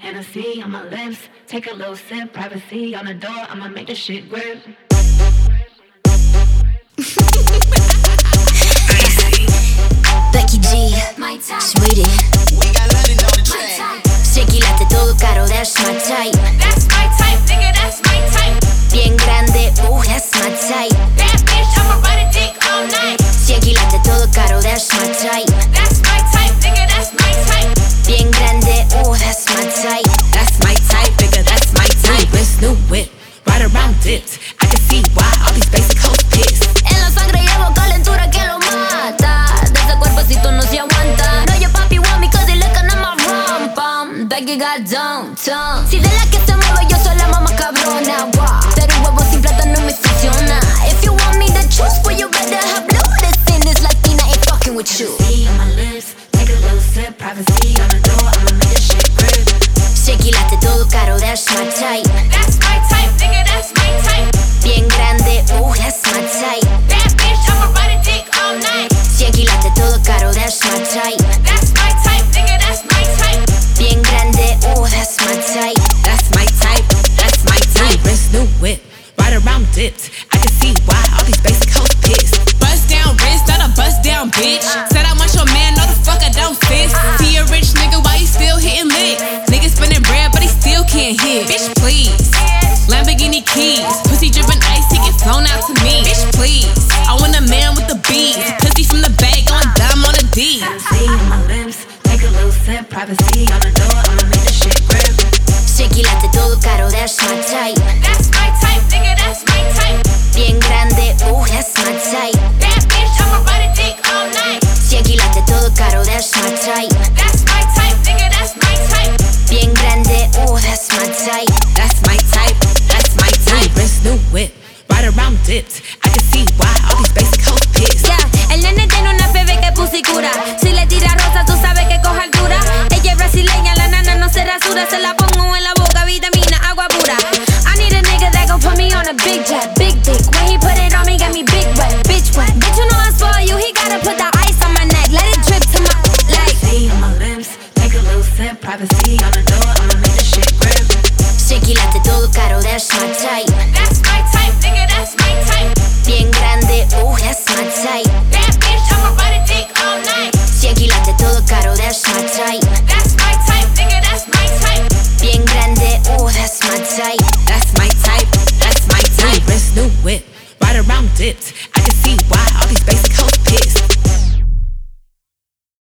Hennessy on my lips. Take a little sip, privacy on the door. I'ma make this shit grip. Becky G, Sweetie. We got London on the track. Shaky latte todo caro, that's my type. That's my type, nigga, that's my type. Bien grande, that's my type. Bad bitch, I'ma ride a dick all night. Shaky latte todo caro, that's my type. That's my type, nigga, that's my type. Bien grande, that's my type. That's my type, nigga, that's my type. Wrist, new whip, right around dipped. I can see why all these basic hoes pissed. En la sangre llevo calentura que lo mata. De ese cuerpecito no se aguanta. No, your papi want me cause he looking at my rum bum. Becky got downtown. Si de la que se mueve yo soy la mamá cabrona. Wow. Pero huevo sin plata no me funciona. If you want me to choose, well you better have noticed. This Latina ain't fucking with you. Hennessy on my lips. Take a little sip, privacy on the door. I'ma make this shit grip. Shaky latte todo caro, that's my type. That's my type, nigga, that's my type. Bien grande, that's my type. Bad bitch, I'ma ride a dick all night. Shaky latte todo caro, that's my type. That's my type, nigga, that's my type. Bien grande, that's my type. That's my type, that's my type. Wrist, new whip, right around dipped. I can see why all these basic hoes pissed. Bust down wrist, not a bust down bitch. Said I want your man, no the fuck I don't fist. See a rich nigga, why he still hitting licks? Nigga spinning bread, but he still can't hit. Bitch, please. Lamborghini keys, pussy dripping ice, he get flown out to me. Bitch, please. I want a man with the beats, pussy from the bag, going dumb on the D. Hennessy on my lips. Take a little sip, privacy on the door. I'ma make this shit grip. Shaky latte todo caro, that's my type. That's my type, nigga, that's my type. Bien grande, that's my type. Bad bitch, I'ma ride a dick all night. Shaky latte todo caro, that's my type. That's my type, nigga, that's my type. Bien grande, that's my type. That's my type, that's my type. Wrist, new whip, right around dipped. I can see why all these basic hoes pissed. Yeah, el nene tiene una bebé que pussy cura. Si le tira rosa, tú sabes que coge altura. Ella es brasileña, la nana no se rasura. Se la pongo en la boca, vitamina, agua pura. I need a nigga that gon' put me on a big jet, big dick. When he put it on me, got me big wet, bitch wet. Bitch, you know I spoil you, he gotta put the ice on my neck. Let it drip to my legs. Hennessy on my lips. Take a little sip, privacy on the door. I'ma make this shit grip. Shaky latte todo caro, that's my type. That's my type, nigga, that's my type. Bien grande, that's my type. Bad bitch, I'ma ride a dick all night. Shaky latte todo caro, that's my type. That's my type, nigga, that's my type. Bien grande, that's my type. That's my type, that's my type. Wrist, new whip, right around dipped.